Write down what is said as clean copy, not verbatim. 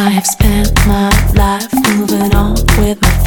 I have spent my life moving on with my